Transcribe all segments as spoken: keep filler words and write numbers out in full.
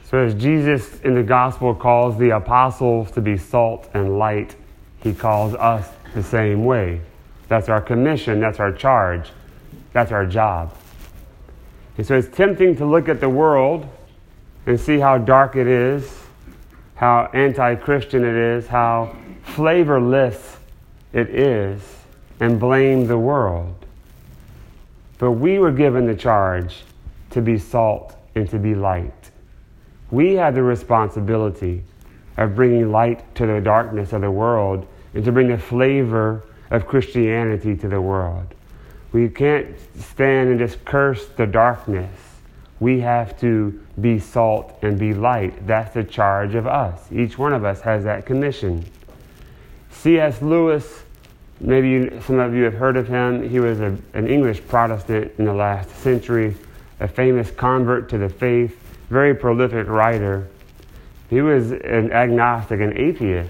So as Jesus in the gospel calls the apostles to be salt and light, he calls us the same way. That's our commission, that's our charge, that's our job. And so it's tempting to look at the world and see how dark it is, how anti-Christian it is, how flavorless it is, and blame the world. But we were given the charge to be salt and to be light. We have the responsibility of bringing light to the darkness of the world and to bring the flavor of Christianity to the world. We can't stand and just curse the darkness. We have to be salt and be light. That's the charge of us. Each one of us has that commission. C S Lewis, maybe you, some of you have heard of him. He was a, an English Protestant in the last century, a famous convert to the faith, very prolific writer. He was an agnostic, an atheist.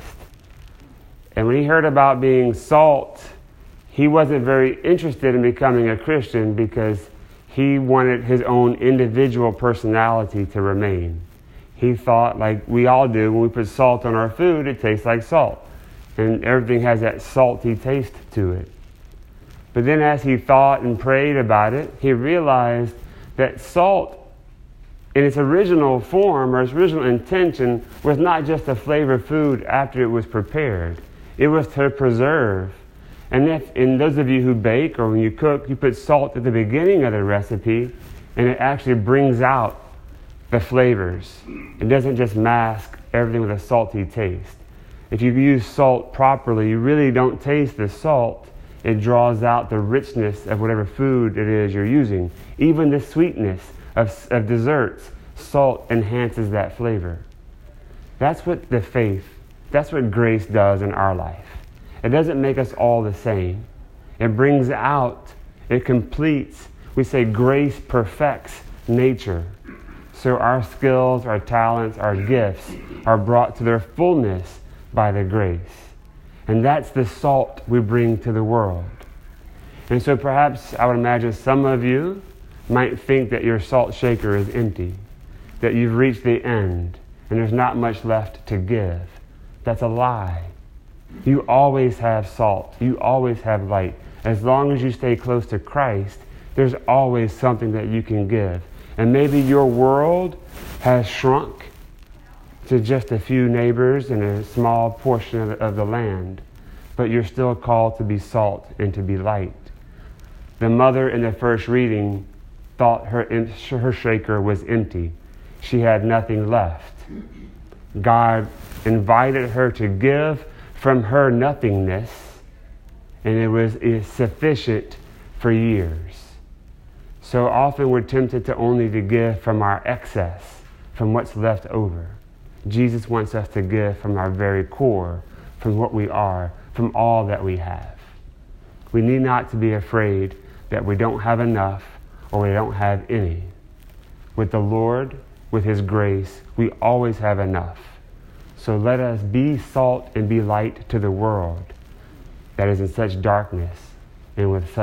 And when he heard about being salt, he wasn't very interested in becoming a Christian because he wanted his own individual personality to remain. He thought, like we all do, when we put salt on our food, it tastes like salt. And everything has that salty taste to it. But then as he thought and prayed about it, he realized that salt in its original form or its original intention was not just to flavor food after it was prepared. It was to preserve. And if, in those of you who bake or when you cook, you put salt at the beginning of the recipe and it actually brings out the flavors. It doesn't just mask everything with a salty taste. If you use salt properly, you really don't taste the salt. It draws out the richness of whatever food it is you're using. Even the sweetness of, of desserts, salt enhances that flavor. That's what the faith, that's what grace does in our life. It doesn't make us all the same. It brings out, it completes. We say grace perfects nature. So our skills, our talents, our gifts are brought to their fullness by the grace. And that's the salt we bring to the world. And so perhaps I would imagine some of you might think that your salt shaker is empty, that you've reached the end and there's not much left to give. That's a lie. You always have salt. You always have light. As long as you stay close to Christ, there's always something that you can give. And maybe your world has shrunk to just a few neighbors and a small portion of the, of the land, but you're still called to be salt and to be light. The mother in the first reading thought her, her shaker was empty. She had nothing left. God invited her to give from her nothingness, and it was sufficient for years. So often we're tempted to only to give from our excess, from what's left over. Jesus wants us to give from our very core, from what we are, from all that we have. We need not to be afraid that we don't have enough or we don't have any. With the Lord, with His grace, we always have enough. So let us be salt and be light to the world that is in such darkness and with such